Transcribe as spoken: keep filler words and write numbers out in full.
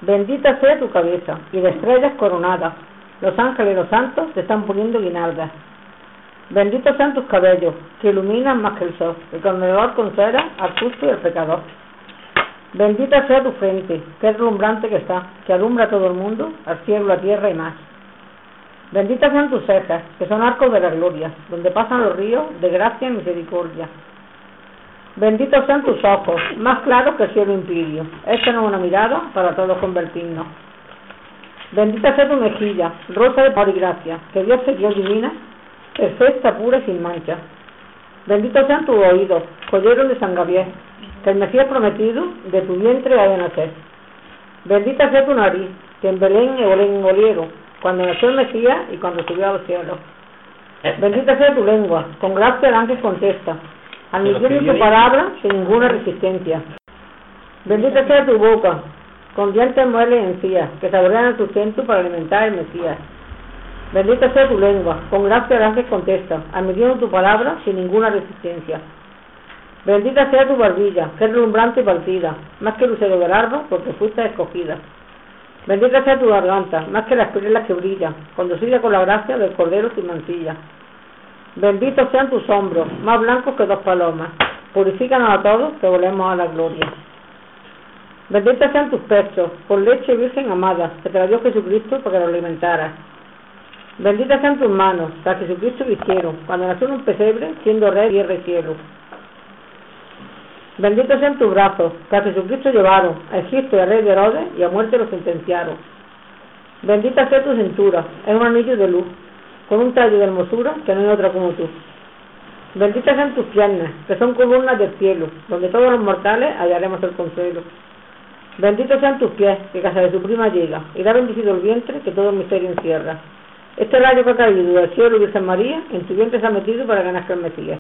Bendita sea tu cabeza, y de estrellas coronada, los ángeles y los santos te están poniendo guirnaldas. Benditos sean tus cabellos, que iluminan más que el sol, el condenador consuela al justo y al pecador. Bendita sea tu frente, que es relumbrante que está, que alumbra a todo el mundo, al cielo, la tierra y más. Benditas sean tus cejas, que son arcos de la gloria, donde pasan los ríos de gracia y misericordia. Benditos sean tus ojos, más claros que el cielo impidio, échanos una mirada para todos convertirnos. Bendita sea tu mejilla, rosa de amor y gracia, que Dios te dio divina, perfecta, pura y sin mancha. Benditos sean tus oídos, joyeros de San Gabriel, que el Mesías prometido de tu vientre ha de nacer. Bendita sea tu nariz, que en Belén y olieron, cuando nació el Mesías y cuando subió a los cielos. Bendita sea tu lengua, con gracia el ángel contesta, admitiendo tu palabra sin ninguna resistencia. Bendita sea tu boca, con dientes, mueles y encías, que saborean el sustento para alimentar el Mesías. Bendita sea tu lengua, con gracia el ángel contesta, admitiendo tu palabra sin ninguna resistencia. Bendita sea tu barbilla, que es relumbrante y partida, más que el lucero del árbol, porque fuiste escogida. Bendita sea tu garganta, más que las perlas que brillan, conducida con la gracia del Cordero sin mancilla. Benditos sean tus hombros, más blancos que dos palomas, purifícanos a todos, que volvemos a la gloria. Benditos sean tus pechos, por leche virgen amada, que te la dio Jesucristo para que lo alimentaras. Benditas sean tus manos, que a Jesucristo vistieron, cuando nació en un pesebre, siendo rey, tierra y cielo. Benditos sean tus brazos, que a Jesucristo llevaron, a Egipto y al rey de Herodes, y a muerte lo sentenciaron. Bendita sea tu cintura, es un anillo de luz, con un tallo de hermosura, que no hay otra como tú. Benditas sean tus piernas, que son columnas del cielo, donde todos los mortales hallaremos el consuelo. Benditos sean tus pies, que casa de su prima llega, y da bendecido el vientre, que todo el misterio encierra. Este rayo que ha caído del cielo, Virgen María, en tu vientre se ha metido para que nazca el Mesías.